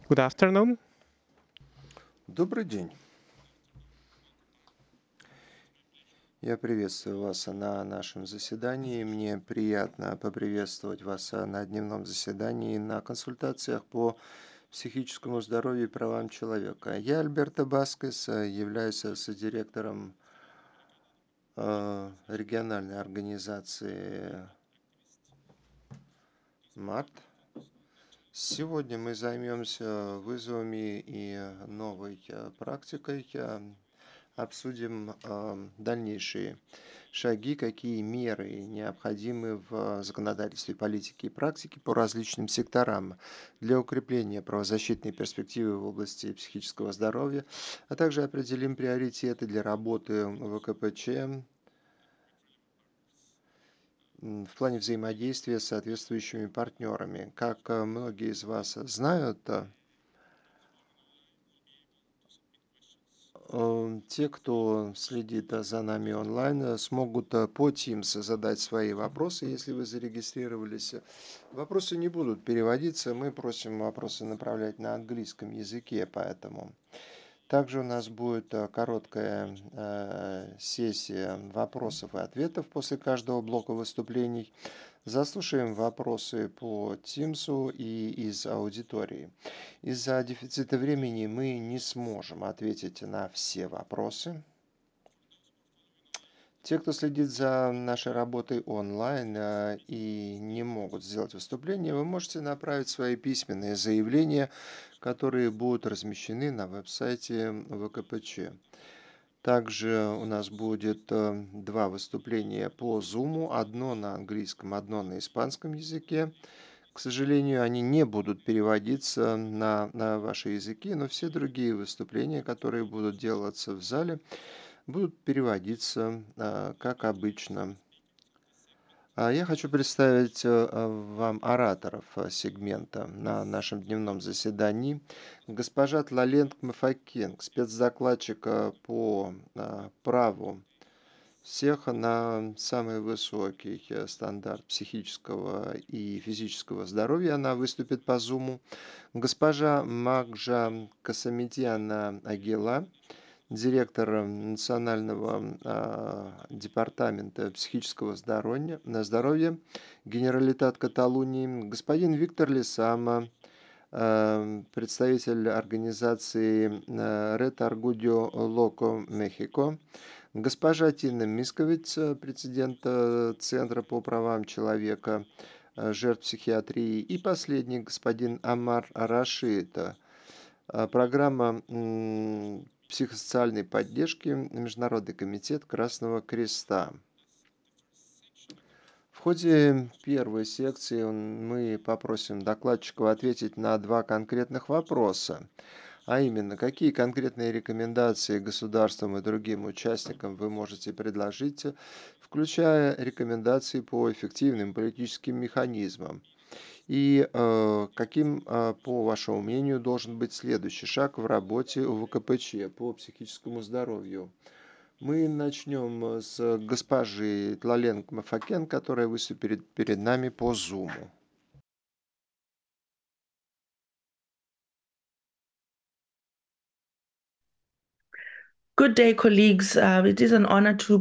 Good afternoon. Добрый день. Я приветствую вас на нашем заседании. Мне приятно поприветствовать вас на дневном заседании на консультациях по психическому здоровью и правам человека. Я Альберто Баскес, являюсь содиректором региональной организации МАРТ. Сегодня мы займемся вызовами и новой практикой, обсудим дальнейшие шаги, какие меры необходимы в законодательстве, политике и практике по различным секторам для укрепления правозащитной перспективы в области психического здоровья, а также определим приоритеты для работы ВКПЧ в плане взаимодействия с соответствующими партнерами. Как многие из вас знают, те, кто следит за нами онлайн, смогут по Teams задать свои вопросы, если вы зарегистрировались. Вопросы не будут переводиться, мы просим вопросы направлять на английском языке, поэтому. Также у нас будет короткая сессия вопросов и ответов после каждого блока выступлений. Заслушаем вопросы по Тимсу и из аудитории. Из-за дефицита времени мы не сможем ответить на все вопросы. Те, кто следит за нашей работой онлайн и не могут сделать выступление, вы можете направить свои письменные заявления, которые будут размещены на веб-сайте ВКПЧ. Также у нас будет два выступления по Zoom, одно на английском, одно на испанском языке. К сожалению, они не будут переводиться на ваши языки, но все другие выступления, которые будут делаться в зале, будут переводиться как обычно. Я хочу представить вам ораторов сегмента на нашем дневном заседании. Госпожа Тлалент Мфакен, спецдокладчик по праву всех на самый высокий стандарт психического и физического здоровья. Она выступит по Зуму. Госпожа Магжа Касамедиана Агила, директор Национального департамента психического здоровья Генералитат Каталунии, господин Виктор Лесама, представитель организации Red Argudio Loco Мехико, госпожа Тина Мисковиц, президент Центра по правам человека, жертв психиатрии, и последний господин Амар Рашид, программа психосоциальной поддержки Международный комитет Красного Креста. В ходе первой секции мы попросим докладчиков ответить на два конкретных вопроса, а именно, какие конкретные рекомендации государствам и другим участникам вы можете предложить, включая рекомендации по эффективным политическим механизмам. И каким, по вашему мнению, должен быть следующий шаг в работе УВКПЧ по психическому здоровью? Мы начнем с госпожи Тлаленко Мафакен, которая выступит перед нами по Зуму. Good day, colleagues. It is an honor to